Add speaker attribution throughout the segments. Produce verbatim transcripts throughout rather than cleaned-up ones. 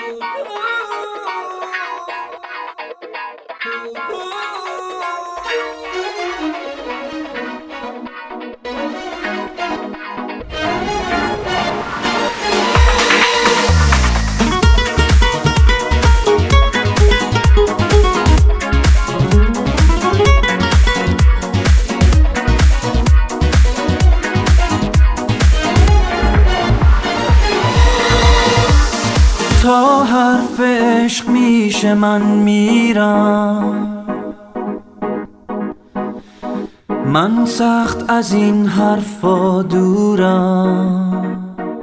Speaker 1: تا حرف عشق میشه من میرم، من سخت از این حرفا دورم.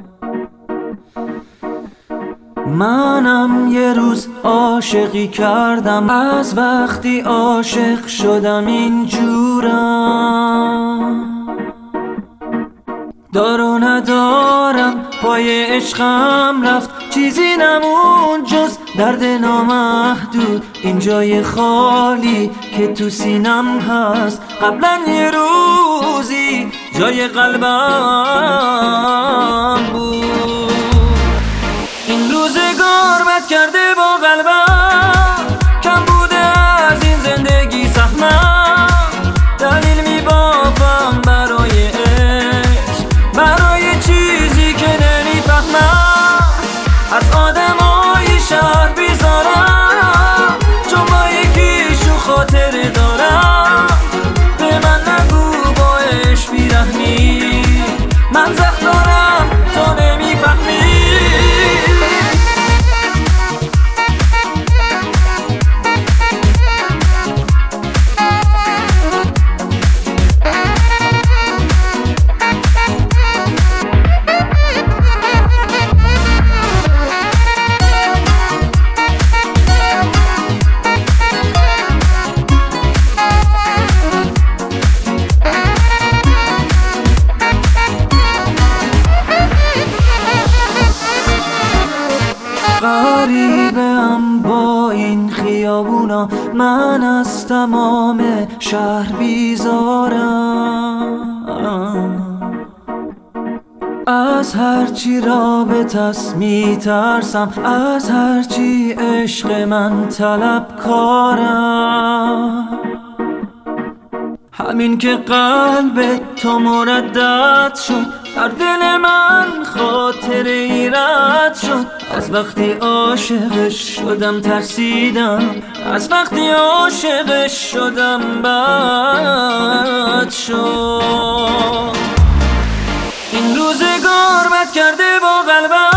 Speaker 1: منم یه روز عاشقی کردم، از وقتی عاشق شدم اینجورم. دار و ندارم پای عشقم رفت، چیزی نمون جز درد نامحدود. این جای خالی که تو سینم هست، قبلا یه روزی جای قلبم بود. این روزگار بد کرده با قلبم، کم بوده از این زندگی سهمم. دلیل میبافم برای عشق، برای چیزی که نمیفهمم. از آدمای شهر بیزارم، چون با یکیشون خاطره دارم. به من نگو با عشق بیرحمی، من زخم دارم تو نمیفهمی. غریبم با این خیابونا، من از تمام شهر بیزارم. از هرچی رابطه‌ست میترسم، از هرچی عشق من طلبکارم. همین که قلب تو مردد شد، در دل من خاطره ای رد شد. از وقتی عاشقش شدم ترسیدم، از وقتی عاشقش شدم بد شد. این روزگار بد کرده با قلبم،